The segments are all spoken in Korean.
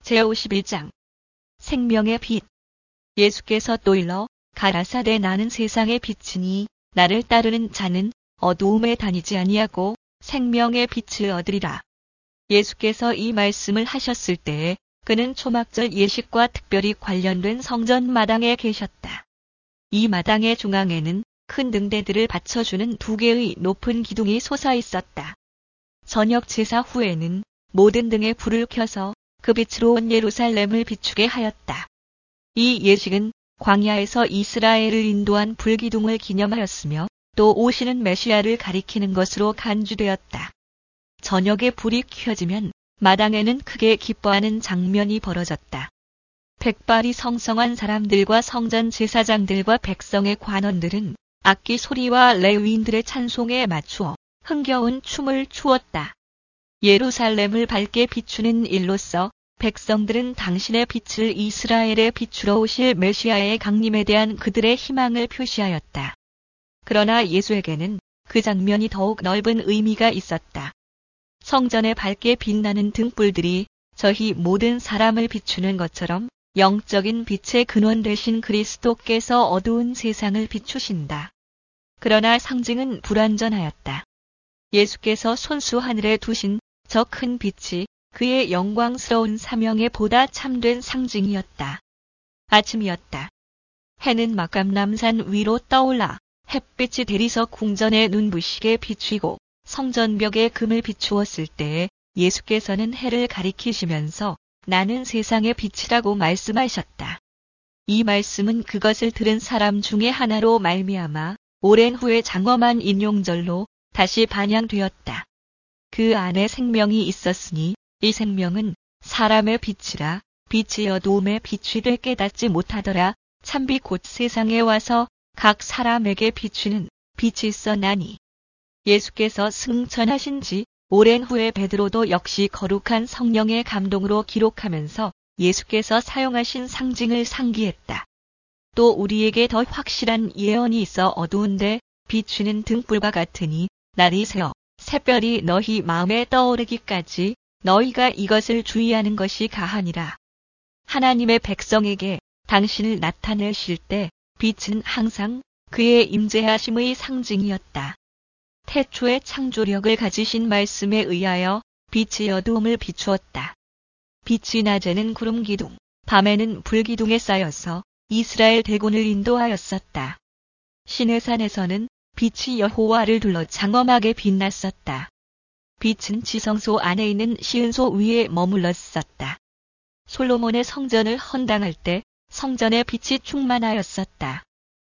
제51장 생명의 빛. 예수께서 또 일러 가라사대 나는 세상의 빛이니 나를 따르는 자는 어두움에 다니지 아니하고 생명의 빛을 얻으리라. 예수께서 이 말씀을 하셨을 때에 그는 초막절 예식과 특별히 관련된 성전 마당에 계셨다. 이 마당의 중앙에는 큰 등대들을 받쳐주는 두 개의 높은 기둥이 솟아 있었다. 저녁 제사 후에는 모든 등에 불을 켜서 그 빛으로 온 예루살렘을 비추게 하였다. 이 예식은 광야에서 이스라엘을 인도한 불기둥을 기념하였으며 또 오시는 메시아를 가리키는 것으로 간주되었다. 저녁에 불이 켜지면 마당에는 크게 기뻐하는 장면이 벌어졌다. 백발이 성성한 사람들과 성전 제사장들과 백성의 관원들은 악기 소리와 레위인들의 찬송에 맞추어 흥겨운 춤을 추었다. 예루살렘을 밝게 비추는 일로서 백성들은 당신의 빛을 이스라엘에 비추러 오실 메시아의 강림에 대한 그들의 희망을 표시하였다. 그러나 예수에게는 그 장면이 더욱 넓은 의미가 있었다. 성전에 밝게 빛나는 등불들이 저희 모든 사람을 비추는 것처럼 영적인 빛의 근원 되신 그리스도께서 어두운 세상을 비추신다. 그러나 상징은 불완전하였다. 예수께서 손수 하늘에 두신 저 큰 빛이 그의 영광스러운 사명에 보다 참된 상징이었다. 아침이었다. 해는 막감남산 위로 떠올라 햇빛이 대리석 궁전에 눈부시게 비추고 성전벽에 금을 비추었을 때에 예수께서는 해를 가리키시면서 나는 세상의 빛이라고 말씀하셨다. 이 말씀은 그것을 들은 사람 중에 하나로 말미암아 오랜 후에 장엄한 인용절로 다시 반영되었다. 그 안에 생명이 있었으니 이 생명은 사람의 빛이라 빛이 어두움에 비추되 깨닫지 못하더라. 참빛 곧 세상에 와서 각 사람에게 비추는 빛이 있어나니. 예수께서 승천하신 지 오랜 후에 베드로도 역시 거룩한 성령의 감동으로 기록하면서 예수께서 사용하신 상징을 상기했다. 또 우리에게 더 확실한 예언이 있어 어두운데 비추는 등불과 같으니 날이 새어 샛별이 너희 마음에 떠오르기까지 너희가 이것을 주의하는 것이 가하니라. 하나님의 백성에게 당신을 나타내실 때 빛은 항상 그의 임재하심의 상징이었다. 태초의 창조력을 가지신 말씀에 의하여 빛이 어두움을 비추었다. 빛이 낮에는 구름 기둥, 밤에는 불 기둥에 쌓여서 이스라엘 대군을 인도하였었다. 시내산에서는 빛이 여호와를 둘러 장엄하게 빛났었다. 빛은 지성소 안에 있는 시은소 위에 머물렀었다. 솔로몬의 성전을 헌당할 때 성전에 빛이 충만하였었다.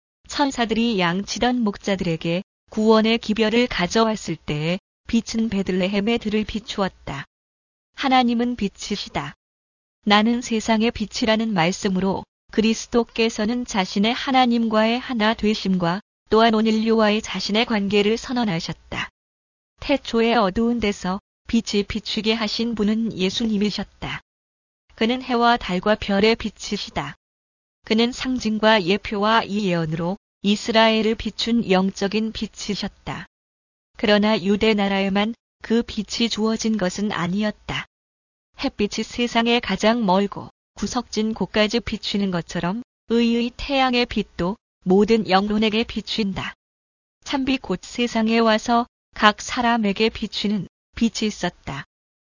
천사들이 양치던 목자들에게 구원의 기별을 가져왔을 때에 빛은 베들레헴의 들을 비추었다. 하나님은 빛이시다. 나는 세상의 빛이라는 말씀으로 그리스도께서는 자신의 하나님과의 하나 되심과 또한 온 인류와의 자신의 관계를 선언하셨다. 태초의 어두운 데서 빛이 비추게 하신 분은 예수님이셨다. 그는 해와 달과 별의 빛이시다. 그는 상징과 예표와 이 예언으로 이스라엘을 비춘 영적인 빛이셨다. 그러나 유대 나라에만 그 빛이 주어진 것은 아니었다. 햇빛이 세상에 가장 멀고 구석진 곳까지 비추는 것처럼 의의 태양의 빛도 모든 영혼에게 비춘다. 참빛 곧 세상에 와서 각 사람에게 비추는 빛이 있었다.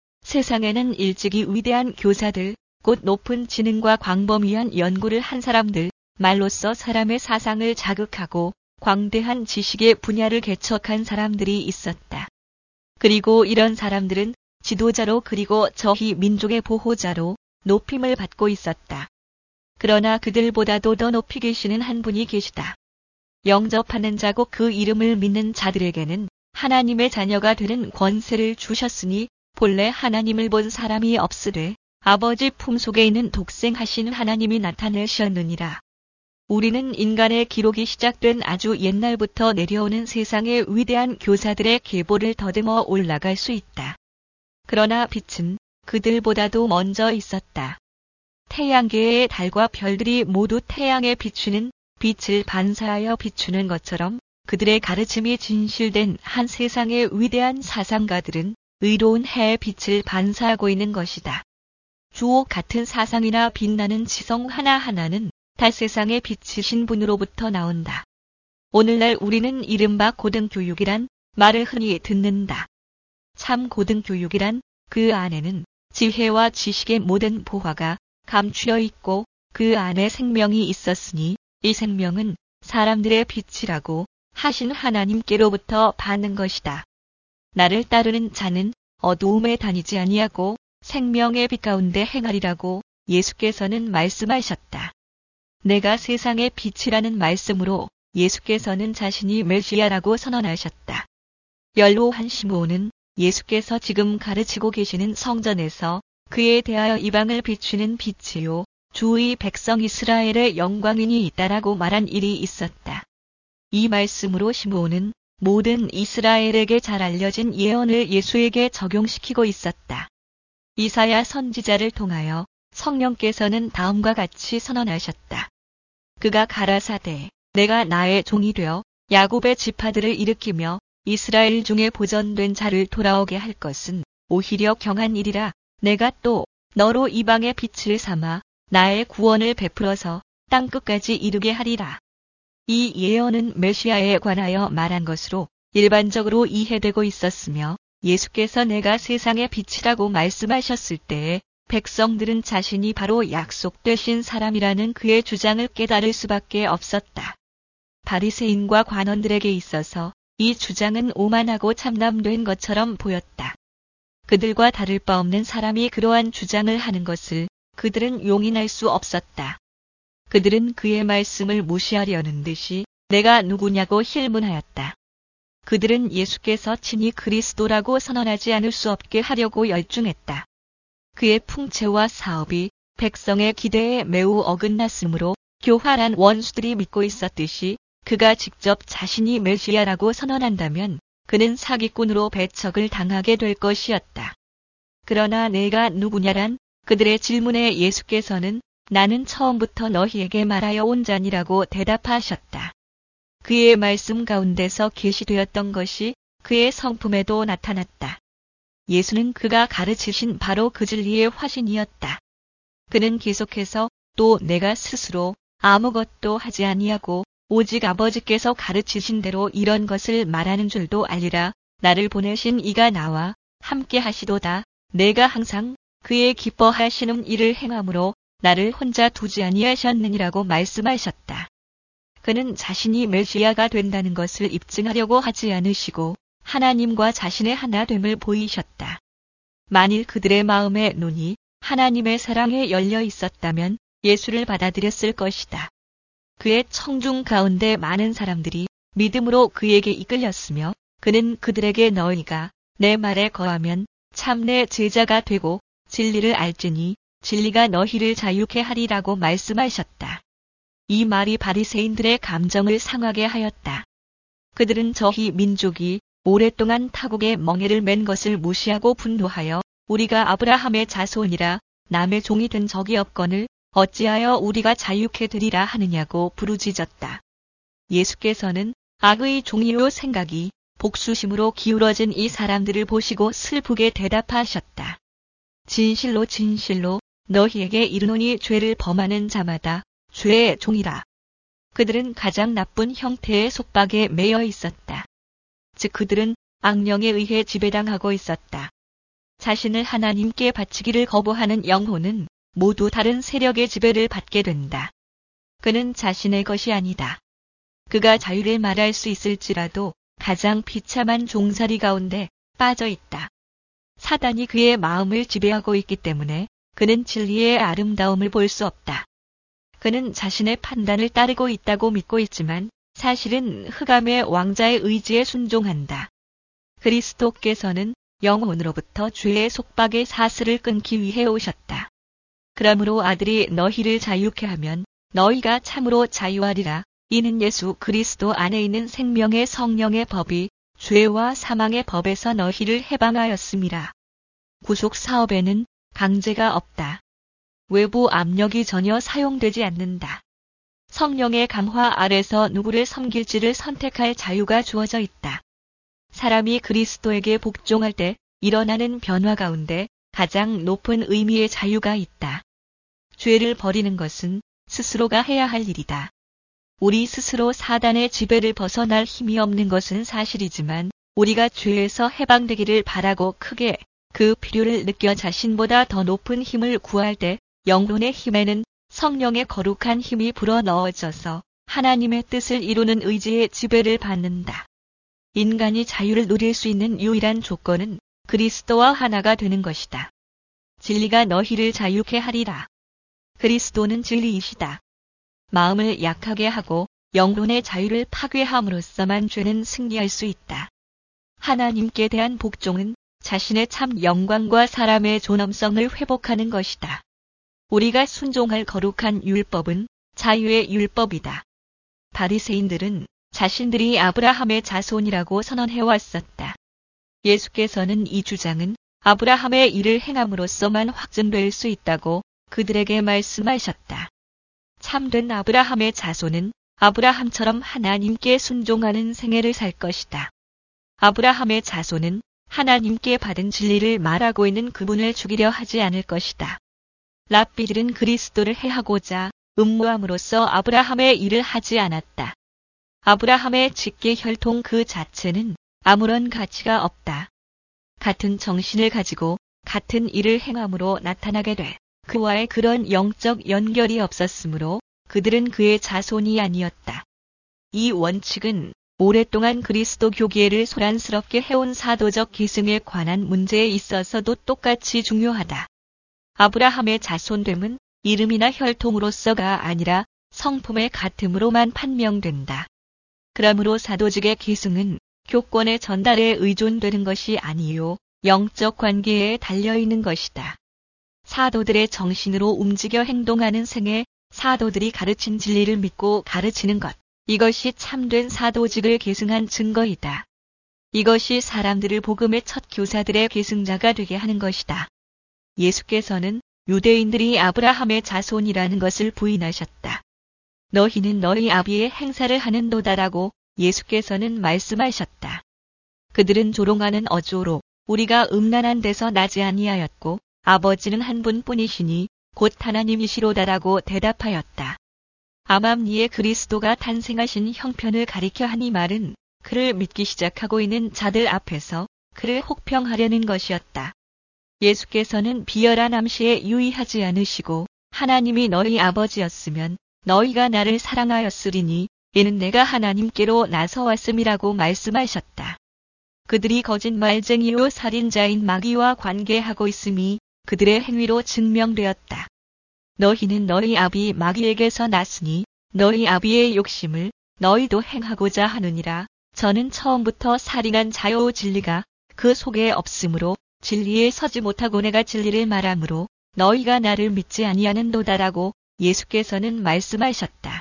세상에는 일찍이 위대한 교사들, 곧 높은 지능과 광범위한 연구를 한 사람들, 말로써 사람의 사상을 자극하고 광대한 지식의 분야를 개척한 사람들이 있었다. 그리고 이런 사람들은 지도자로 그리고 저희 민족의 보호자로 높임을 받고 있었다. 그러나 그들보다도 더 높이 계시는 한 분이 계시다. 영접하는 자고 그 이름을 믿는 자들에게는 하나님의 자녀가 되는 권세를 주셨으니 본래 하나님을 본 사람이 없으되 아버지 품속에 있는 독생하신 하나님이 나타내셨느니라. 우리는 인간의 기록이 시작된 아주 옛날부터 내려오는 세상의 위대한 교사들의 계보를 더듬어 올라갈 수 있다. 그러나 빛은 그들보다도 먼저 있었다. 태양계의 달과 별들이 모두 태양에 비추는 빛을 반사하여 비추는 것처럼 그들의 가르침이 진실된 한 세상의 위대한 사상가들은 의로운 해의 빛을 반사하고 있는 것이다. 주옥 같은 사상이나 빛나는 지성 하나하나는 다 세상의 빛이신 분으로부터 나온다. 오늘날 우리는 이른바 고등교육이란 말을 흔히 듣는다. 참 고등교육이란 그 안에는 지혜와 지식의 모든 보화가 감추어 있고 그 안에 생명이 있었으니 이 생명은 사람들의 빛이라고 하신 하나님께로부터 받는 것이다. 나를 따르는 자는 어두움에 다니지 아니하고 생명의 빛 가운데 행하리라고 예수께서는 말씀하셨다. 내가 세상의 빛이라는 말씀으로 예수께서는 자신이 메시아라고 선언하셨다. 연로한 시므온은 예수께서 지금 가르치고 계시는 성전에서 그에 대하여 이방을 비추는 빛이요 주의 백성 이스라엘의 영광인이 있다라고 말한 일이 있었다. 이 말씀으로 시므온은 모든 이스라엘에게 잘 알려진 예언을 예수에게 적용시키고 있었다. 이사야 선지자를 통하여 성령께서는 다음과 같이 선언하셨다. 그가 가라사대 내가 나의 종이 되어 야곱의 지파들을 일으키며 이스라엘 중에 보전된 자를 돌아오게 할 것은 오히려 경한 일이라. 내가 또 너로 이방의 빛을 삼아 나의 구원을 베풀어서 땅끝까지 이르게 하리라. 이 예언은 메시아에 관하여 말한 것으로 일반적으로 이해되고 있었으며 예수께서 내가 세상의 빛이라고 말씀하셨을 때에 백성들은 자신이 바로 약속되신 사람이라는 그의 주장을 깨달을 수밖에 없었다. 바리새인과 관원들에게 있어서 이 주장은 오만하고 참담된 것처럼 보였다. 그들과 다를 바 없는 사람이 그러한 주장을 하는 것을 그들은 용인할 수 없었다. 그들은 그의 말씀을 무시하려는 듯이 내가 누구냐고 힐문하였다. 그들은 예수께서 친히 그리스도라고 선언하지 않을 수 없게 하려고 열중했다. 그의 풍채와 사업이 백성의 기대에 매우 어긋났으므로 교활한 원수들이 믿고 있었듯이 그가 직접 자신이 메시아라고 선언한다면 그는 사기꾼으로 배척을 당하게 될 것이었다. 그러나 내가 누구냐란 그들의 질문에 예수께서는 나는 처음부터 너희에게 말하여 온 자니라고 대답하셨다. 그의 말씀 가운데서 계시되었던 것이 그의 성품에도 나타났다. 예수는 그가 가르치신 바로 그 진리의 화신이었다. 그는 계속해서 또 내가 스스로 아무것도 하지 아니하고 오직 아버지께서 가르치신 대로 이런 것을 말하는 줄도 알리라. 나를 보내신 이가 나와 함께 하시도다. 내가 항상 그의 기뻐하시는 일을 행함으로 나를 혼자 두지 아니하셨느니라고 말씀하셨다. 그는 자신이 메시아가 된다는 것을 입증하려고 하지 않으시고 하나님과 자신의 하나됨을 보이셨다. 만일 그들의 마음의 눈이 하나님의 사랑에 열려 있었다면 예수를 받아들였을 것이다. 그의 청중 가운데 많은 사람들이 믿음으로 그에게 이끌렸으며 그는 그들에게 너희가 내 말에 거하면 참 내 제자가 되고 진리를 알지니 진리가 너희를 자유케 하리라고 말씀하셨다. 이 말이 바리새인들의 감정을 상하게 하였다. 그들은 저희 민족이 오랫동안 타국의 멍에를 맨 것을 무시하고 분노하여 우리가 아브라함의 자손이라 남의 종이 된 적이 없거늘 어찌하여 우리가 자유케 되리라 하느냐고 부르짖었다. 예수께서는 악의 종이요 생각이 복수심으로 기울어진 이 사람들을 보시고 슬프게 대답하셨다. 진실로 진실로 너희에게 이르노니 죄를 범하는 자마다 죄의 종이라. 그들은 가장 나쁜 형태의 속박에 매여 있었다. 즉 그들은 악령에 의해 지배당하고 있었다. 자신을 하나님께 바치기를 거부하는 영혼은 모두 다른 세력의 지배를 받게 된다. 그는 자신의 것이 아니다. 그가 자유를 말할 수 있을지라도 가장 비참한 종살이 가운데 빠져 있다. 사단이 그의 마음을 지배하고 있기 때문에 그는 진리의 아름다움을 볼 수 없다. 그는 자신의 판단을 따르고 있다고 믿고 있지만 사실은 흑암의 왕자의 의지에 순종한다. 그리스도께서는 영혼으로부터 죄의 속박의 사슬을 끊기 위해 오셨다. 그러므로 아들이 너희를 자유케 하면 너희가 참으로 자유하리라. 이는 예수 그리스도 안에 있는 생명의 성령의 법이 죄와 사망의 법에서 너희를 해방하였음이라. 구속 사업에는 강제가 없다. 외부 압력이 전혀 사용되지 않는다. 성령의 감화 아래서 누구를 섬길지를 선택할 자유가 주어져 있다. 사람이 그리스도에게 복종할 때 일어나는 변화 가운데 가장 높은 의미의 자유가 있다. 죄를 버리는 것은 스스로가 해야 할 일이다. 우리 스스로 사단의 지배를 벗어날 힘이 없는 것은 사실이지만 우리가 죄에서 해방되기를 바라고 크게 그 필요를 느껴 자신보다 더 높은 힘을 구할 때 영혼의 힘에는 성령의 거룩한 힘이 불어넣어져서 하나님의 뜻을 이루는 의지의 지배를 받는다. 인간이 자유를 누릴 수 있는 유일한 조건은 그리스도와 하나가 되는 것이다. 진리가 너희를 자유케 하리라. 그리스도는 진리이시다. 마음을 약하게 하고 영혼의 자유를 파괴함으로써만 죄는 승리할 수 있다. 하나님께 대한 복종은 자신의 참 영광과 사람의 존엄성을 회복하는 것이다. 우리가 순종할 거룩한 율법은 자유의 율법이다. 바리새인들은 자신들이 아브라함의 자손이라고 선언해왔었다. 예수께서는 이 주장은 아브라함의 일을 행함으로써만 확증될 수 있다고 그들에게 말씀하셨다. 참된 아브라함의 자손은 아브라함처럼 하나님께 순종하는 생애를 살 것이다. 아브라함의 자손은 하나님께 받은 진리를 말하고 있는 그분을 죽이려 하지 않을 것이다. 랍비들은 그리스도를 해하고자 음모함으로써 아브라함의 일을 하지 않았다. 아브라함의 직계 혈통 그 자체는 아무런 가치가 없다. 같은 정신을 가지고 같은 일을 행함으로 나타나게 돼 그와의 그런 영적 연결이 없었으므로 그들은 그의 자손이 아니었다. 이 원칙은 오랫동안 그리스도 교계를 소란스럽게 해온 사도적 계승에 관한 문제에 있어서도 똑같이 중요하다. 아브라함의 자손됨은 이름이나 혈통으로서가 아니라 성품의 같음으로만 판명된다. 그러므로 사도직의 계승은 교권의 전달에 의존되는 것이 아니요 영적 관계에 달려있는 것이다. 사도들의 정신으로 움직여 행동하는 생애, 사도들이 가르친 진리를 믿고 가르치는 것, 이것이 참된 사도직을 계승한 증거이다. 이것이 사람들을 복음의 첫 교사들의 계승자가 되게 하는 것이다. 예수께서는 유대인들이 아브라함의 자손이라는 것을 부인하셨다. 너희는 너희 아비의 행사를 하는도다라고 예수께서는 말씀하셨다. 그들은 조롱하는 어조로 우리가 음란한 데서 나지 아니하였고 아버지는 한 분뿐이시니 곧 하나님이시로다라고 대답하였다. 아맘니의 그리스도가 탄생하신 형편을 가리켜 한 이 말은 그를 믿기 시작하고 있는 자들 앞에서 그를 혹평하려는 것이었다. 예수께서는 비열한 암시에 유의하지 않으시고 하나님이 너희 아버지였으면 너희가 나를 사랑하였으리니 이는 내가 하나님께로 나서왔음이라고 말씀하셨다. 그들이 거짓말쟁이요 살인자인 마귀와 관계하고 있음이 그들의 행위로 증명되었다. 너희는 너희 아비 마귀에게서 났으니 너희 아비의 욕심을 너희도 행하고자 하느니라. 저는 처음부터 살인한 자요 진리가 그 속에 없으므로 진리에 서지 못하고 내가 진리를 말하므로 너희가 나를 믿지 아니하는도다라고 예수께서는 말씀하셨다.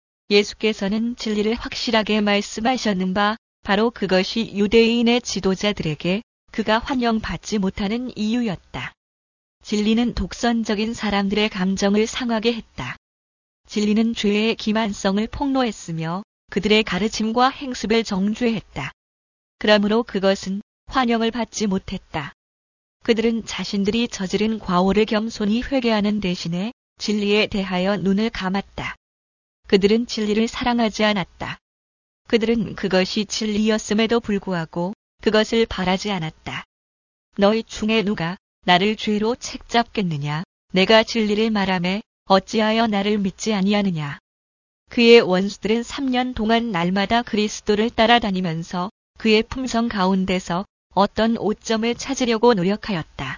예수께서는 진리를 확실하게 말씀하셨는 바 바로 그것이 유대인의 지도자들에게 그가 환영받지 못하는 이유였다. 진리는 독선적인 사람들의 감정을 상하게 했다. 진리는 죄의 기만성을 폭로했으며 그들의 가르침과 행습을 정죄했다. 그러므로 그것은 환영을 받지 못했다. 그들은 자신들이 저지른 과오를 겸손히 회개하는 대신에 진리에 대하여 눈을 감았다. 그들은 진리를 사랑하지 않았다. 그들은 그것이 진리였음에도 불구하고 그것을 바라지 않았다. 너희 중에 누가 나를 죄로 책잡겠느냐? 내가 진리를 말하매 어찌하여 나를 믿지 아니하느냐? 그의 원수들은 3년 동안 날마다 그리스도를 따라다니면서 그의 품성 가운데서 어떤 오점을 찾으려고 노력하였다.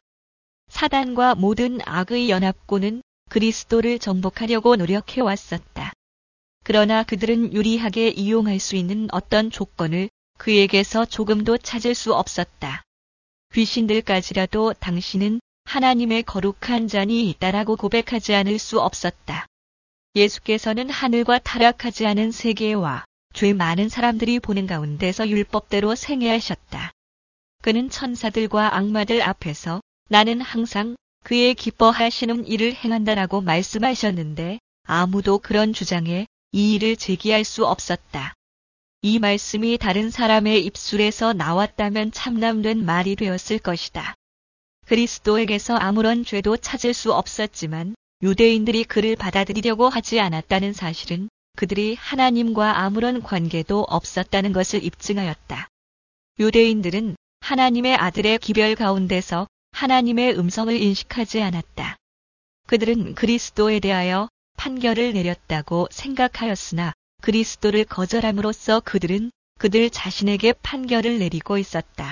사단과 모든 악의 연합고는 그리스도를 정복하려고 노력해왔었다. 그러나 그들은 유리하게 이용할 수 있는 어떤 조건을 그에게서 조금도 찾을 수 없었다. 귀신들까지라도 당신은 하나님의 거룩한 자니 있다라고 고백하지 않을 수 없었다. 예수께서는 하늘과 타락하지 않은 세계와 죄 많은 사람들이 보는 가운데서 율법대로 생애하셨다. 그는 천사들과 악마들 앞에서 나는 항상 그의 기뻐하시는 일을 행한다라고 말씀하셨는데 아무도 그런 주장에 이의를 제기할 수 없었다. 이 말씀이 다른 사람의 입술에서 나왔다면 참남된 말이 되었을 것이다. 그리스도에게서 아무런 죄도 찾을 수 없었지만 유대인들이 그를 받아들이려고 하지 않았다는 사실은 그들이 하나님과 아무런 관계도 없었다는 것을 입증하였다. 유대인들은 하나님의 아들의 기별 가운데서 하나님의 음성을 인식하지 않았다. 그들은 그리스도에 대하여 판결을 내렸다고 생각하였으나 그리스도를 거절함으로써 그들은 그들 자신에게 판결을 내리고 있었다.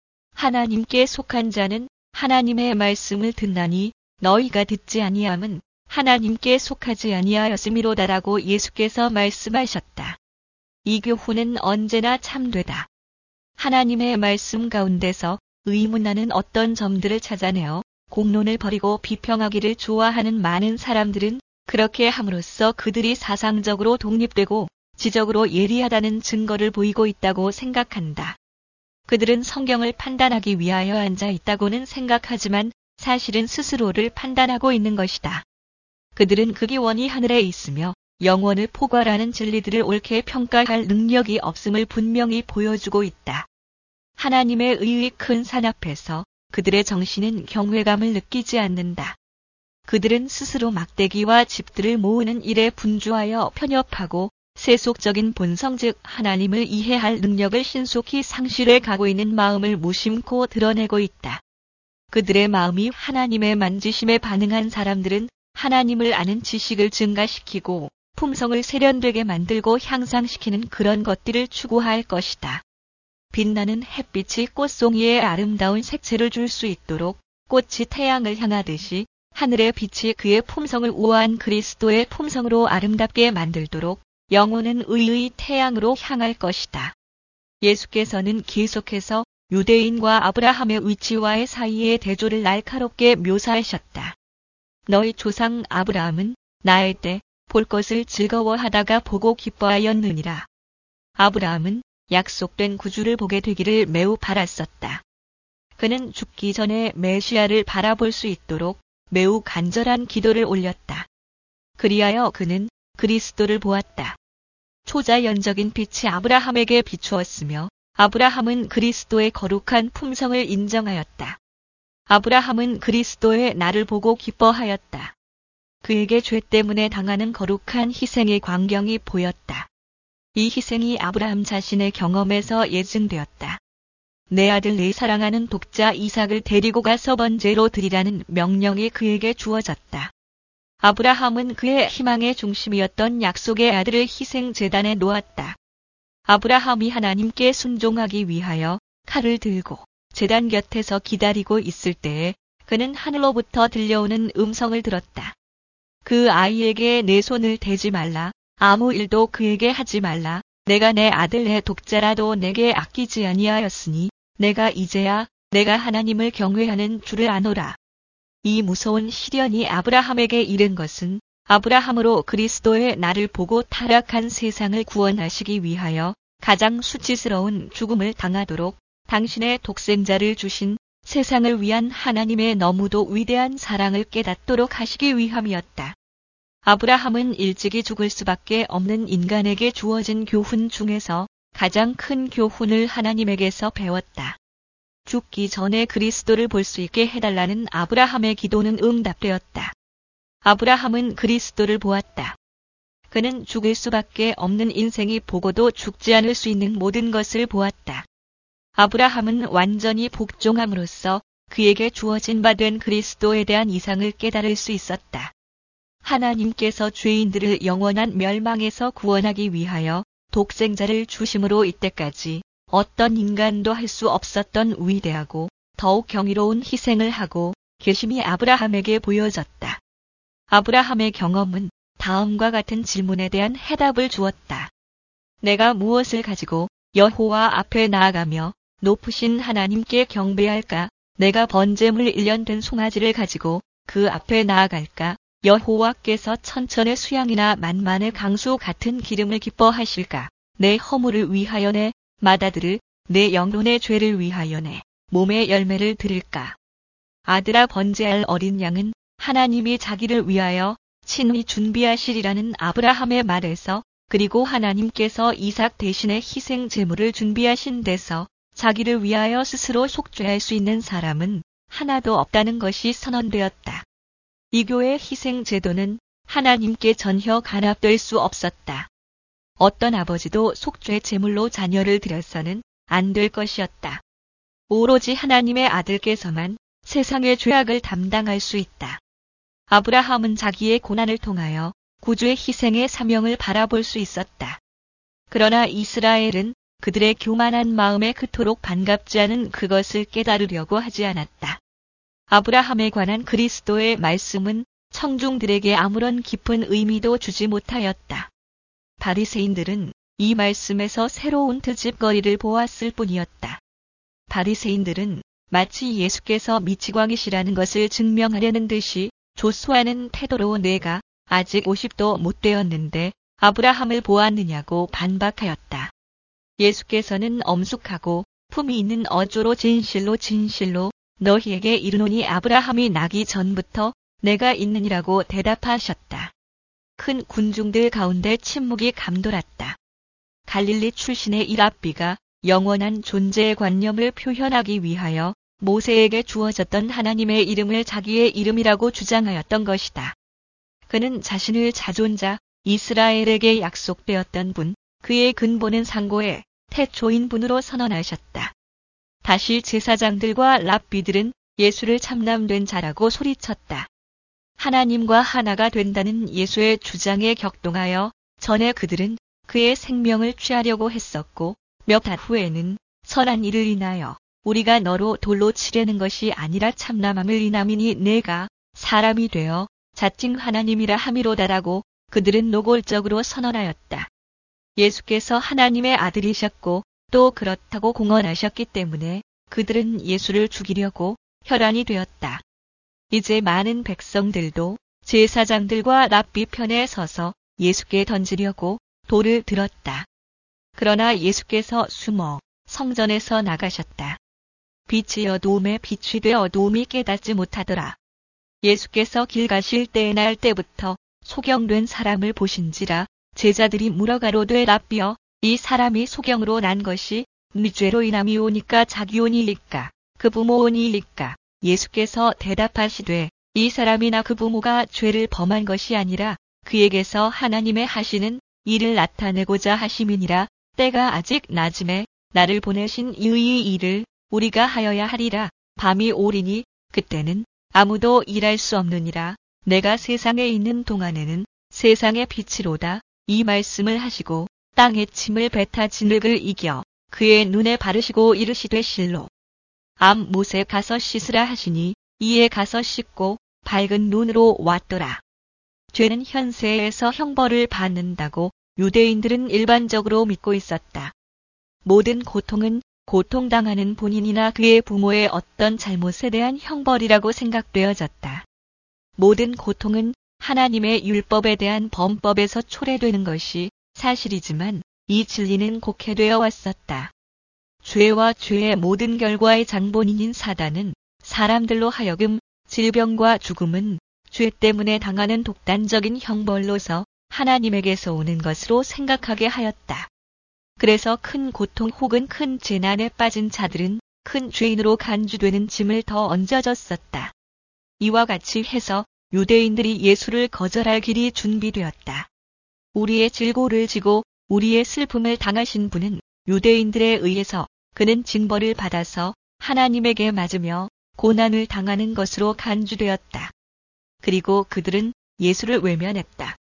하나님께 속한 자는 하나님의 말씀을 듣나니 너희가 듣지 아니함은 하나님께 속하지 아니하였음이로다라고 예수께서 말씀하셨다. 이 교훈은 언제나 참되다. 하나님의 말씀 가운데서 의문나는 어떤 점들을 찾아내어 공론을 벌이고 비평하기를 좋아하는 많은 사람들은 그렇게 함으로써 그들이 사상적으로 독립되고 지적으로 예리하다는 증거를 보이고 있다고 생각한다. 그들은 성경을 판단하기 위하여 앉아 있다고는 생각하지만 사실은 스스로를 판단하고 있는 것이다. 그들은 그 기원이 하늘에 있으며 영원을 포괄하는 진리들을 옳게 평가할 능력이 없음을 분명히 보여주고 있다. 하나님의 의의 큰 산 앞에서 그들의 정신은 경외감을 느끼지 않는다. 그들은 스스로 막대기와 집들을 모으는 일에 분주하여 편협하고 세속적인 본성 즉 하나님을 이해할 능력을 신속히 상실해 가고 있는 마음을 무심코 드러내고 있다. 그들의 마음이 하나님의 만지심에 반응한 사람들은 하나님을 아는 지식을 증가시키고 품성을 세련되게 만들고 향상시키는 그런 것들을 추구할 것이다. 빛나는 햇빛이 꽃송이에 아름다운 색채를 줄 수 있도록 꽃이 태양을 향하듯이 하늘의 빛이 그의 품성을 우아한 그리스도의 품성으로 아름답게 만들도록 영혼은 의의 태양으로 향할 것이다. 예수께서는 계속해서 유대인과 아브라함의 위치와의 사이의 대조를 날카롭게 묘사하셨다. 너희 조상 아브라함은 나의 때 볼 것을 즐거워하다가 보고 기뻐하였느니라. 아브라함은 약속된 구주를 보게 되기를 매우 바랐었다. 그는 죽기 전에 메시아를 바라볼 수 있도록 매우 간절한 기도를 올렸다. 그리하여 그는 그리스도를 보았다. 초자연적인 빛이 아브라함에게 비추었으며 아브라함은 그리스도의 거룩한 품성을 인정하였다. 아브라함은 그리스도의 날을 보고 기뻐하였다. 그에게 죄 때문에 당하는 거룩한 희생의 광경이 보였다. 이 희생이 아브라함 자신의 경험에서 예증되었다. 내 아들 내 사랑하는 독자 이삭을 데리고 가서 번제로 드리라는 명령이 그에게 주어졌다. 아브라함은 그의 희망의 중심이었던 약속의 아들을 희생 제단에 놓았다. 아브라함이 하나님께 순종하기 위하여 칼을 들고 제단 곁에서 기다리고 있을 때에 그는 하늘로부터 들려오는 음성을 들었다. 그 아이에게 내 손을 대지 말라. 아무 일도 그에게 하지 말라. 내가 내 아들 내 독자라도 내게 아끼지 아니하였으니 내가 이제야 내가 하나님을 경외하는 줄을 아노라. 이 무서운 시련이 아브라함에게 이른 것은 아브라함으로 그리스도의 날을 보고 타락한 세상을 구원하시기 위하여 가장 수치스러운 죽음을 당하도록 당신의 독생자를 주신 세상을 위한 하나님의 너무도 위대한 사랑을 깨닫도록 하시기 위함이었다. 아브라함은 일찍이 죽을 수밖에 없는 인간에게 주어진 교훈 중에서 가장 큰 교훈을 하나님에게서 배웠다. 죽기 전에 그리스도를 볼 수 있게 해달라는 아브라함의 기도는 응답되었다. 아브라함은 그리스도를 보았다. 그는 죽을 수밖에 없는 인생이 보고도 죽지 않을 수 있는 모든 것을 보았다. 아브라함은 완전히 복종함으로써 그에게 주어진 바 된 그리스도에 대한 이상을 깨달을 수 있었다. 하나님께서 죄인들을 영원한 멸망에서 구원하기 위하여 독생자를 주심으로 이때까지 어떤 인간도 할 수 없었던 위대하고 더욱 경이로운 희생을 하고 계심이 아브라함에게 보여졌다. 아브라함의 경험은 다음과 같은 질문에 대한 해답을 주었다. 내가 무엇을 가지고 여호와 앞에 나아가며 높으신 하나님께 경배할까? 내가 번제물 1년 된 송아지를 가지고 그 앞에 나아갈까? 여호와께서 천천의 수양이나 만만의 강수 같은 기름을 기뻐하실까? 내 허물을 위하여 내 맏아들을 내 영혼의 죄를 위하여 내 몸의 열매를 드릴까? 아들아 번제할 어린 양은 하나님이 자기를 위하여 친히 준비하시리라는 아브라함의 말에서 그리고 하나님께서 이삭 대신에 희생 제물을 준비하신 데서 자기를 위하여 스스로 속죄할 수 있는 사람은 하나도 없다는 것이 선언되었다. 이교의 희생 제도는 하나님께 전혀 간합될 수 없었다. 어떤 아버지도 속죄 제물로 자녀를 드려서는 안 될 것이었다. 오로지 하나님의 아들께서만 세상의 죄악을 담당할 수 있다. 아브라함은 자기의 고난을 통하여 구주의 희생의 사명을 바라볼 수 있었다. 그러나 이스라엘은 그들의 교만한 마음에 그토록 반갑지 않은 그것을 깨달으려고 하지 않았다. 아브라함에 관한 그리스도의 말씀은 청중들에게 아무런 깊은 의미도 주지 못하였다. 바리새인들은 이 말씀에서 새로운 트집거리를 보았을 뿐이었다. 바리새인들은 마치 예수께서 미치광이시라는 것을 증명하려는 듯이 조소하는 태도로 내가 아직 50도 못 되었는데 아브라함을 보았느냐고 반박하였다. 예수께서는 엄숙하고 품이 있는 어조로 진실로 너희에게 이르노니 아브라함이 나기 전부터 내가 있느니라고 대답하셨다. 큰 군중들 가운데 침묵이 감돌았다. 갈릴리 출신의 이 랍비가 영원한 존재의 관념을 표현하기 위하여 모세에게 주어졌던 하나님의 이름을 자기의 이름이라고 주장하였던 것이다. 그는 자신을 자존자 이스라엘에게 약속되었던 분, 그의 근본은 상고의 태초인 분으로 선언하셨다. 다시 제사장들과 랍비들은 예수를 참남된 자라고 소리쳤다. 하나님과 하나가 된다는 예수의 주장에 격동하여 전에 그들은 그의 생명을 취하려고 했었고 몇 달 후에는 선한 일을 인하여 우리가 너로 돌로 치려는 것이 아니라 참남함을 인함이니 내가 사람이 되어 자칭 하나님이라 함이로다라고 그들은 노골적으로 선언하였다. 예수께서 하나님의 아들이셨고 또 그렇다고 공언하셨기 때문에 그들은 예수를 죽이려고 혈안이 되었다. 이제 많은 백성들도 제사장들과 랍비 편에 서서 예수께 던지려고 돌을 들었다. 그러나 예수께서 숨어 성전에서 나가셨다. 빛이 어두움에 빛이 돼 어두움이 깨닫지 못하더라. 예수께서 길 가실 때의 날 때부터 소경된 사람을 보신지라 제자들이 물어가로되 랍비여 이 사람이 소경으로 난 것이 네 죄로 인함이오니까 자기오니이까 그 부모오니이까 예수께서 대답하시되 이 사람이나 그 부모가 죄를 범한 것이 아니라 그에게서 하나님의 하시는 일을 나타내고자 하심이니라. 때가 아직 낮음에 나를 보내신 이의 일을 우리가 하여야 하리라. 밤이 오리니 그때는 아무도 일할 수 없느니라. 내가 세상에 있는 동안에는 세상의 빛이로다. 이 말씀을 하시고 땅에 침을 뱉어 진흙을 이겨 그의 눈에 바르시고 이르시되 실로 암 못에 가서 씻으라 하시니 이에 가서 씻고 밝은 눈으로 왔더라. 죄는 현세에서 형벌을 받는다고 유대인들은 일반적으로 믿고 있었다. 모든 고통은 고통당하는 본인이나 그의 부모의 어떤 잘못에 대한 형벌이라고 생각되어졌다. 모든 고통은 하나님의 율법에 대한 범법에서 초래되는 것이 사실이지만 이 진리는 곡해되어 왔었다. 죄와 죄의 모든 결과의 장본인인 사단은 사람들로 하여금 질병과 죽음은 죄 때문에 당하는 독단적인 형벌로서 하나님에게서 오는 것으로 생각하게 하였다. 그래서 큰 고통 혹은 큰 재난에 빠진 자들은 큰 죄인으로 간주되는 짐을 더 얹어졌었다. 이와 같이 해서 유대인들이 예수를 거절할 길이 준비되었다. 우리의 질고를 지고 우리의 슬픔을 당하신 분은 유대인들에 의해서 그는 징벌을 받아서 하나님에게 맞으며 고난을 당하는 것으로 간주되었다. 그리고 그들은 예수를 외면했다.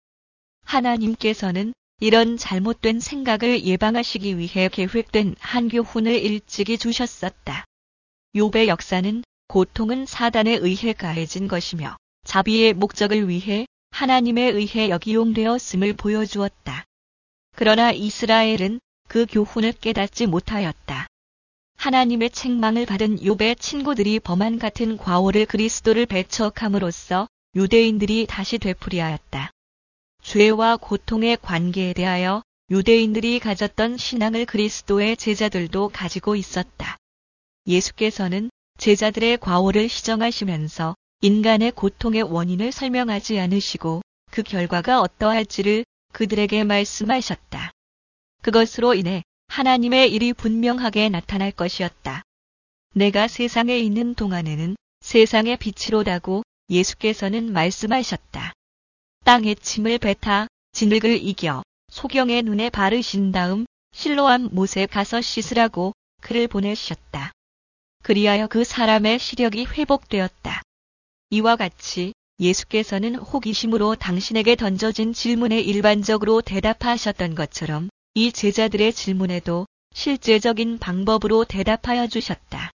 하나님께서는 이런 잘못된 생각을 예방하시기 위해 계획된 한 교훈을 일찍이 주셨었다. 욥의 역사는 고통은 사단에 의해 가해진 것이며 자비의 목적을 위해 하나님에 의해 역이용되었음을 보여주었다. 그러나 이스라엘은 그 교훈을 깨닫지 못하였다. 하나님의 책망을 받은 욥의 친구들이 범한 같은 과오를 그리스도를 배척함으로써 유대인들이 다시 되풀이하였다. 죄와 고통의 관계에 대하여 유대인들이 가졌던 신앙을 그리스도의 제자들도 가지고 있었다. 예수께서는 제자들의 과오를 시정하시면서 인간의 고통의 원인을 설명하지 않으시고 그 결과가 어떠할지를 그들에게 말씀하셨다. 그것으로 인해 하나님의 일이 분명하게 나타날 것이었다. 내가 세상에 있는 동안에는 세상의 빛이로다고 예수께서는 말씀하셨다. 땅에 침을 뱉어 진흙을 이겨 소경의 눈에 바르신 다음 실로암 못에 가서 씻으라고 그를 보내셨다. 그리하여 그 사람의 시력이 회복되었다. 이와 같이 예수께서는 호기심으로 당신에게 던져진 질문에 일반적으로 대답하셨던 것처럼 이 제자들의 질문에도 실제적인 방법으로 대답하여 주셨다.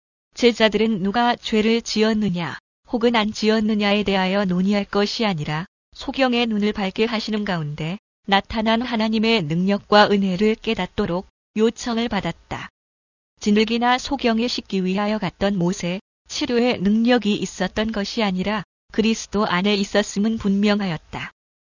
제자들은 누가 죄를 지었느냐 혹은 안 지었느냐에 대하여 논의할 것이 아니라 소경의 눈을 밝게 하시는 가운데 나타난 하나님의 능력과 은혜를 깨닫도록 요청을 받았다. 진흙이나 소경에 씻기 위하여 갔던 못에 치료의 능력이 있었던 것이 아니라 그리스도 안에 있었음은 분명하였다.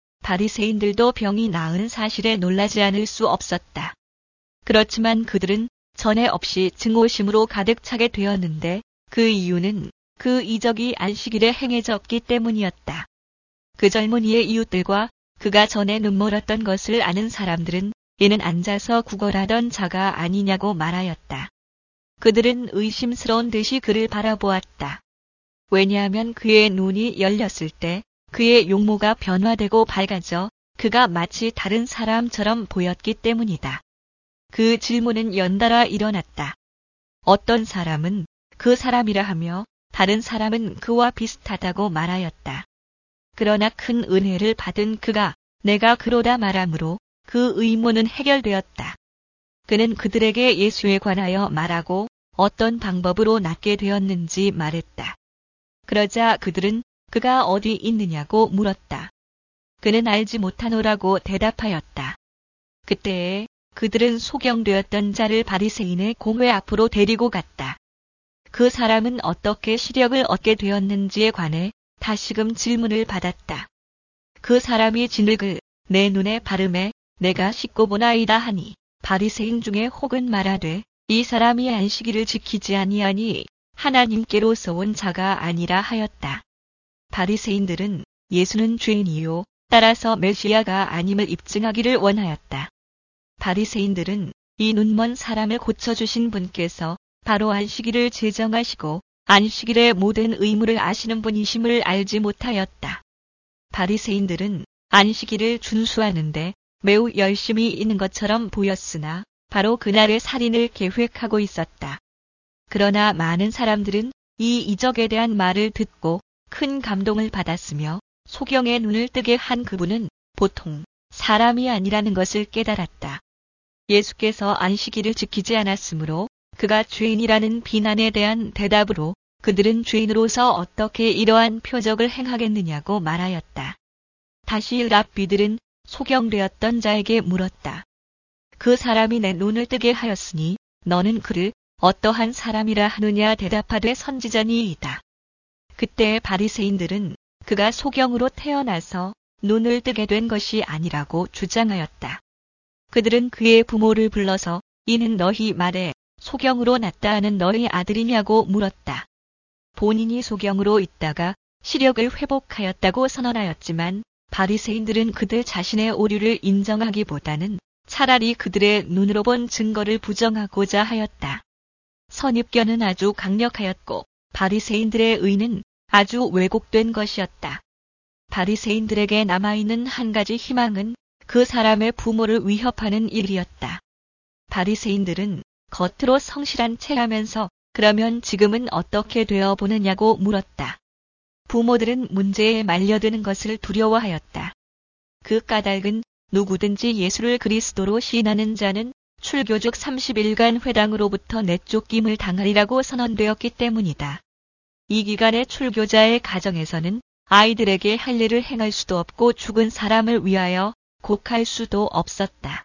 바리새인들도 병이 나은 사실에 놀라지 않을 수 없었다. 그렇지만 그들은 전에 없이 증오심으로 가득 차게 되었는데 그 이유는 그 이적이 안식일에 행해졌기 때문이었다. 그 젊은이의 이웃들과 그가 전에 눈멀었던 것을 아는 사람들은 이는 앉아서 구걸하던 자가 아니냐고 말하였다. 그들은 의심스러운 듯이 그를 바라보았다. 왜냐하면 그의 눈이 열렸을 때 그의 용모가 변화되고 밝아져 그가 마치 다른 사람처럼 보였기 때문이다. 그 질문은 연달아 일어났다. 어떤 사람은 그 사람이라 하며 다른 사람은 그와 비슷하다고 말하였다. 그러나 큰 은혜를 받은 그가 내가 그로다 말하므로 그 의문은 해결되었다. 그는 그들에게 예수에 관하여 말하고 어떤 방법으로 낫게 되었는지 말했다. 그러자 그들은 그가 어디 있느냐고 물었다. 그는 알지 못하노라고 대답하였다. 그때에 그들은 소경되었던 자를 바리새인의 공회 앞으로 데리고 갔다. 그 사람은 어떻게 시력을 얻게 되었는지에 관해 다시금 질문을 받았다. 그 사람이 진흙을 내 눈에 바르매 내가 씻고 보나이다 하니 바리새인 중에 혹은 말하되 이 사람이 안식일을 지키지 아니하니 하나님께로서 온 자가 아니라 하였다. 바리새인들은 예수는 죄인이요 따라서 메시아가 아님을 입증하기를 원하였다. 바리새인들은 이 눈먼 사람을 고쳐주신 분께서 바로 안식일을 제정하시고 안식일의 모든 의무를 아시는 분이심을 알지 못하였다. 바리새인들은 안식일을 준수하는데 매우 열심히 있는 것처럼 보였으나 바로 그날의 살인을 계획하고 있었다. 그러나 많은 사람들은 이 이적에 대한 말을 듣고 큰 감동을 받았으며 소경의 눈을 뜨게 한 그분은 보통 사람이 아니라는 것을 깨달았다. 예수께서 안식일을 지키지 않았으므로 그가 죄인이라는 비난에 대한 대답으로 그들은 죄인으로서 어떻게 이러한 표적을 행하겠느냐고 말하였다. 다시 랍비들은 소경되었던 자에게 물었다. 그 사람이 내 눈을 뜨게 하였으니 너는 그를 어떠한 사람이라 하느냐 대답하되 선지자니이다. 그때 바리새인들은 그가 소경으로 태어나서 눈을 뜨게 된 것이 아니라고 주장하였다. 그들은 그의 부모를 불러서 이는 너희 말에 소경으로 났다 하는 너희 아들이냐고 물었다. 본인이 소경으로 있다가 시력을 회복하였다고 선언하였지만 바리새인들은 그들 자신의 오류를 인정하기보다는 차라리 그들의 눈으로 본 증거를 부정하고자 하였다. 선입견은 아주 강력하였고 바리새인들의 의는 아주 왜곡된 것이었다. 바리새인들에게 남아있는 한 가지 희망은 그 사람의 부모를 위협하는 일이었다. 바리새인들은 겉으로 성실한 체하면서 그러면 지금은 어떻게 되어 보느냐고 물었다. 부모들은 문제에 말려드는 것을 두려워하였다. 그 까닭은 누구든지 예수를 그리스도로 시인하는 자는 출교적 30일간 회당으로부터 내쫓김을 당하리라고 선언되었기 때문이다. 이 기간에 출교자의 가정에서는 아이들에게 할 일을 행할 수도 없고 죽은 사람을 위하여 곡할 수도 없었다.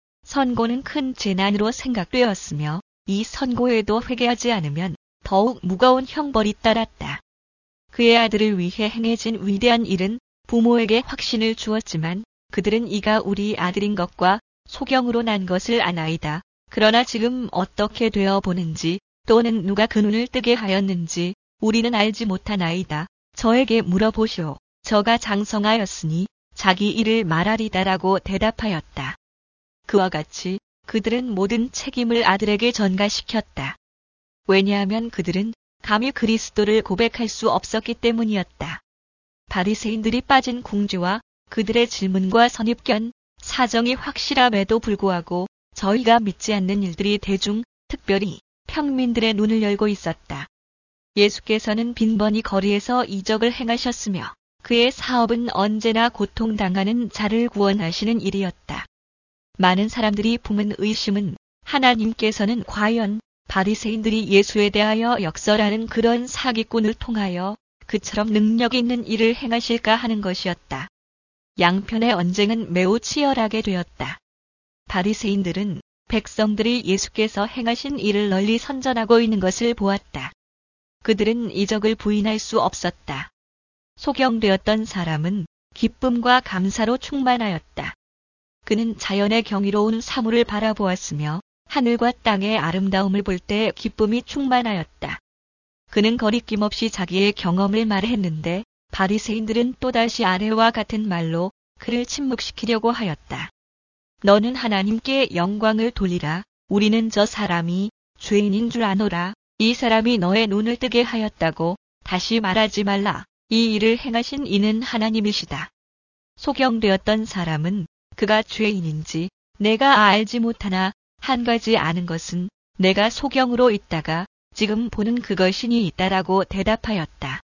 선고는 큰 재난으로 생각되었으며 이 선고에도 회개하지 않으면 더욱 무거운 형벌이 따랐다. 그의 아들을 위해 행해진 위대한 일은 부모에게 확신을 주었지만 그들은 이가 우리 아들인 것과 소경으로 난 것을 아나이다. 그러나 지금 어떻게 되어 보는지 또는 누가 그 눈을 뜨게 하였는지 우리는 알지 못하나이다. 저에게 물어보시오. 저가 장성하였으니 자기 일을 말하리다라고 대답하였다. 그와 같이 그들은 모든 책임을 아들에게 전가시켰다. 왜냐하면 그들은 감히 그리스도를 고백할 수 없었기 때문이었다. 바리새인들이 빠진 궁지와 그들의 질문과 선입견, 사정이 확실함에도 불구하고 저희가 믿지 않는 일들이 대중, 특별히 평민들의 눈을 열고 있었다. 예수께서는 빈번히 거리에서 이적을 행하셨으며 그의 사업은 언제나 고통당하는 자를 구원하시는 일이었다. 많은 사람들이 품은 의심은 하나님께서는 과연 바리새인들이 예수에 대하여 역설하는 그런 사기꾼을 통하여 그처럼 능력 있는 일을 행하실까 하는 것이었다. 양편의 언쟁은 매우 치열하게 되었다. 바리새인들은 백성들이 예수께서 행하신 일을 널리 선전하고 있는 것을 보았다. 그들은 이적을 부인할 수 없었다. 소경되었던 사람은 기쁨과 감사로 충만하였다. 그는 자연의 경이로운 사물을 바라보았으며 하늘과 땅의 아름다움을 볼 때 기쁨이 충만하였다. 그는 거리낌 없이 자기의 경험을 말했는데 바리새인들은 또다시 아래와 같은 말로 그를 침묵시키려고 하였다. 너는 하나님께 영광을 돌리라. 우리는 저 사람이 죄인인 줄 아노라. 이 사람이 너의 눈을 뜨게 하였다고 다시 말하지 말라. 이 일을 행하신 이는 하나님이시다. 소경되었던 사람은 그가 죄인인지 내가 알지 못하나 한 가지 아는 것은 내가 소경으로 있다가 지금 보는 그것이니 있다라고 대답하였다.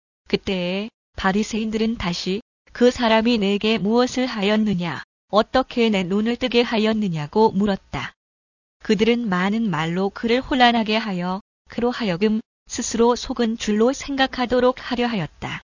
그때에 바리새인들은 다시 그 사람이 내게 무엇을 하였느냐, 어떻게 내 눈을 뜨게 하였느냐고 물었다. 그들은 많은 말로 그를 혼란하게 하여 그로 하여금 스스로 속은 줄로 생각하도록 하려 하였다.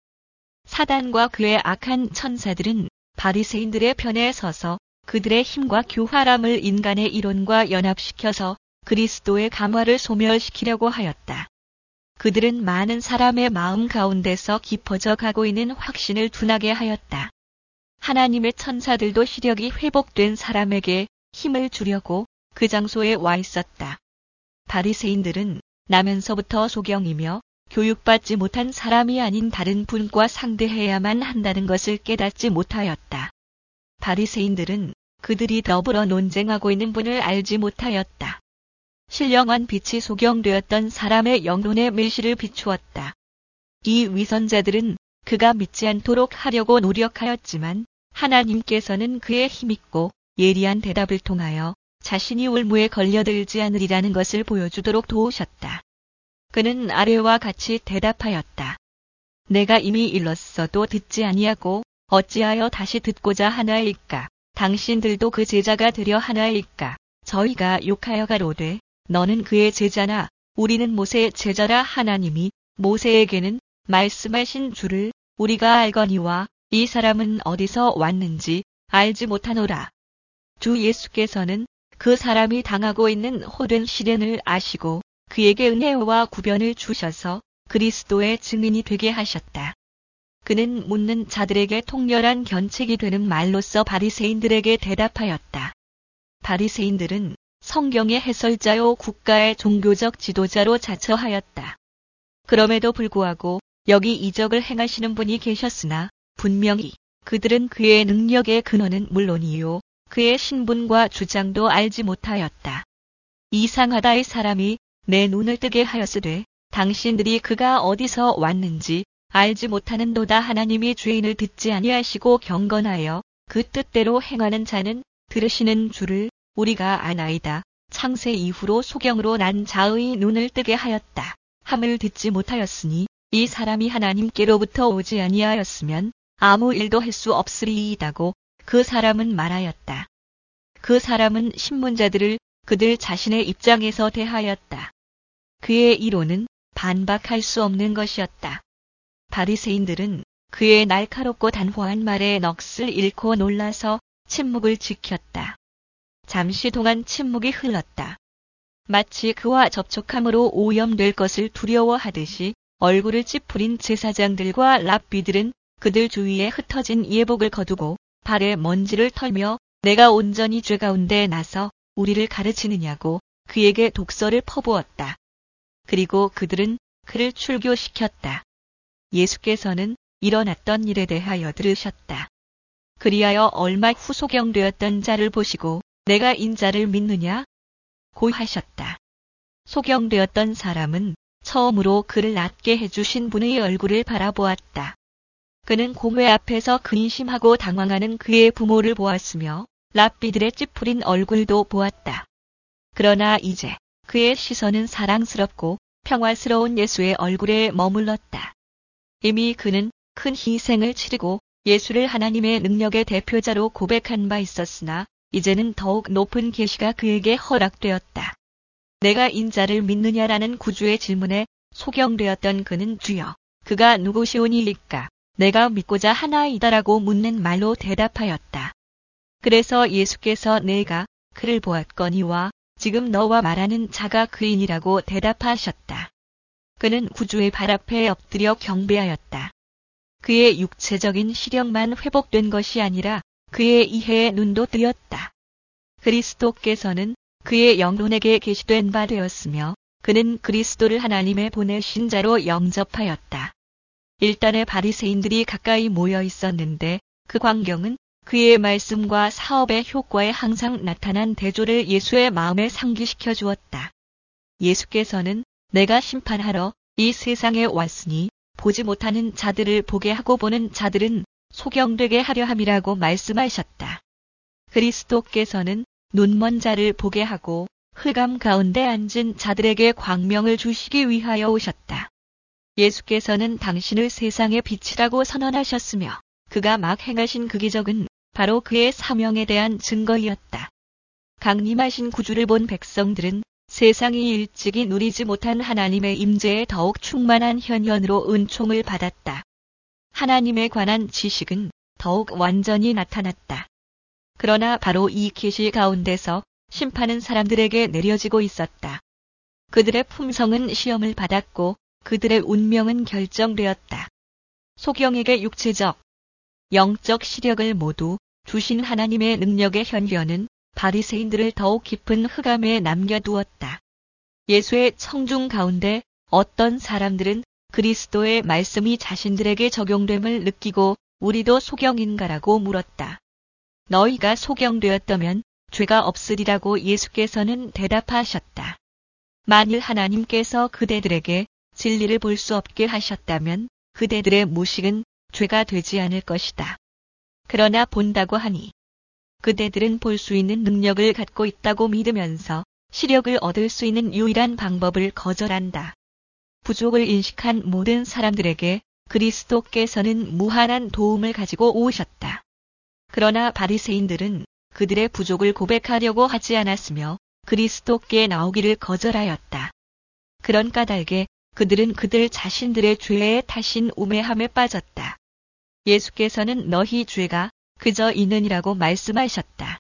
사단과 그의 악한 천사들은 바리새인들의 편에 서서 그들의 힘과 교활함을 인간의 이론과 연합시켜서 그리스도의 감화를 소멸시키려고 하였다. 그들은 많은 사람의 마음 가운데서 깊어져 가고 있는 확신을 둔하게 하였다. 하나님의 천사들도 시력이 회복된 사람에게 힘을 주려고 그 장소에 와 있었다. 바리새인들은 나면서부터 소경이며 교육받지 못한 사람이 아닌 다른 분과 상대해야만 한다는 것을 깨닫지 못하였다. 바리새인들은 그들이 더불어 논쟁하고 있는 분을 알지 못하였다. 신령한 빛이 소경되었던 사람의 영혼의 밀실을 비추었다. 이 위선자들은 그가 믿지 않도록 하려고 노력하였지만 하나님께서는 그의 힘있고 예리한 대답을 통하여 자신이 올무에 걸려들지 않으리라는 것을 보여주도록 도우셨다. 그는 아래와 같이 대답하였다. 내가 이미 일렀어도 듣지 아니하고 어찌하여 다시 듣고자 하나이까? 당신들도 그 제자가 되려 하나이까? 저희가 욕하여 가로되 너는 그의 제자나 우리는 모세의 제자라. 하나님이 모세에게는 말씀하신 줄을 우리가 알거니와 이 사람은 어디서 왔는지 알지 못하노라. 주 예수께서는 그 사람이 당하고 있는 호된 시련을 아시고 그에게 은혜와 구변을 주셔서 그리스도의 증인이 되게 하셨다. 그는 묻는 자들에게 통렬한 견책이 되는 말로써 바리새인들에게 대답하였다. 바리새인들은 성경의 해설자요 국가의 종교적 지도자로 자처하였다. 그럼에도 불구하고 여기 이적을 행하시는 분이 계셨으나 분명히 그들은 그의 능력의 근원은 물론이요 그의 신분과 주장도 알지 못하였다. 이상하다. 이 사람이 내 눈을 뜨게 하였으되 당신들이 그가 어디서 왔는지 알지 못하는도다. 하나님이 죄인을 듣지 아니하시고 경건하여 그 뜻대로 행하는 자는 들으시는 줄을 우리가 아나이다. 창세 이후로 소경으로 난 자의 눈을 뜨게 하였다 함을 듣지 못하였으니 이 사람이 하나님께로부터 오지 아니하였으면 아무 일도 할 수 없으리이다고 그 사람은 말하였다. 그 사람은 신문자들을 그들 자신의 입장에서 대하였다. 그의 이론은 반박할 수 없는 것이었다. 바리새인들은 그의 날카롭고 단호한 말에 넋을 잃고 놀라서 침묵을 지켰다. 잠시 동안 침묵이 흘렀다. 마치 그와 접촉함으로 오염될 것을 두려워하듯이 얼굴을 찌푸린 제사장들과 랍비들은 그들 주위에 흩어진 예복을 거두고 발에 먼지를 털며 내가 온전히 죄 가운데 나서 우리를 가르치느냐고 그에게 독설을 퍼부었다. 그리고 그들은 그를 출교시켰다. 예수께서는 일어났던 일에 대하여 들으셨다. 그리하여 얼마 후 소경되었던 자를 보시고 내가 인자를 믿느냐? 고 하셨다. 소경되었던 사람은 처음으로 그를 낫게 해주신 분의 얼굴을 바라보았다. 그는 공회 앞에서 근심하고 당황하는 그의 부모를 보았으며 랍비들의 찌푸린 얼굴도 보았다. 그러나 이제 그의 시선은 사랑스럽고 평화스러운 예수의 얼굴에 머물렀다. 이미 그는 큰 희생을 치르고 예수를 하나님의 능력의 대표자로 고백한 바 있었으나 이제는 더욱 높은 계시가 그에게 허락되었다. 내가 인자를 믿느냐라는 구주의 질문에 소경되었던 그는 주여, 그가 누구시오니이까? 내가 믿고자 하나이다라고 묻는 말로 대답하였다. 그래서 예수께서 내가 그를 보았거니와 지금 너와 말하는 자가 그인이라고 대답하셨다. 그는 구주의 발 앞에 엎드려 경배하였다. 그의 육체적인 시력만 회복된 것이 아니라 그의 이해의 눈도 뜨였다. 그리스도께서는 그의 영혼에게 계시된 바 되었으며 그는 그리스도를 하나님의 보내신 자로 영접하였다. 일단의 바리새인들이 가까이 모여 있었는데 그 광경은 그의 말씀과 사업의 효과에 항상 나타난 대조를 예수의 마음에 상기시켜 주었다. 예수께서는 내가 심판하러 이 세상에 왔으니 보지 못하는 자들을 보게 하고 보는 자들은 소경되게 하려 함이라고 말씀하셨다. 그리스도께서는 눈먼 자를 보게 하고 흑암 가운데 앉은 자들에게 광명을 주시기 위하여 오셨다. 예수께서는 당신을 세상의 빛이라고 선언하셨으며 그가 막 행하신 그 기적은 바로 그의 사명에 대한 증거이었다. 강림하신 구주를 본 백성들은 세상이 일찍이 누리지 못한 하나님의 임재에 더욱 충만한 현현으로 은총을 받았다. 하나님에 관한 지식은 더욱 완전히 나타났다. 그러나 바로 이 계시 가운데서 심판은 사람들에게 내려지고 있었다. 그들의 품성은 시험을 받았고 그들의 운명은 결정되었다. 소경에게 육체적, 영적 시력을 모두 주신 하나님의 능력의 현현은 바리새인들을 더욱 깊은 흑암에 남겨두었다. 예수의 청중 가운데 어떤 사람들은 그리스도의 말씀이 자신들에게 적용됨을 느끼고 우리도 소경인가라고 물었다. 너희가 소경되었다면 죄가 없으리라고 예수께서는 대답하셨다. 만일 하나님께서 그대들에게 진리를 볼 수 없게 하셨다면 그대들의 무식은 죄가 되지 않을 것이다. 그러나 본다고 하니 그대들은 볼 수 있는 능력을 갖고 있다고 믿으면서 시력을 얻을 수 있는 유일한 방법을 거절한다. 부족을 인식한 모든 사람들에게 그리스도께서는 무한한 도움을 가지고 오셨다. 그러나 바리새인들은 그들의 부족을 고백하려고 하지 않았으며 그리스도께 나오기를 거절하였다. 그런 까닭에 그들은 그들 자신들의 죄의 탓인 우매함에 빠졌다. 예수께서는 너희 죄가 그저 있느니라고 말씀하셨다.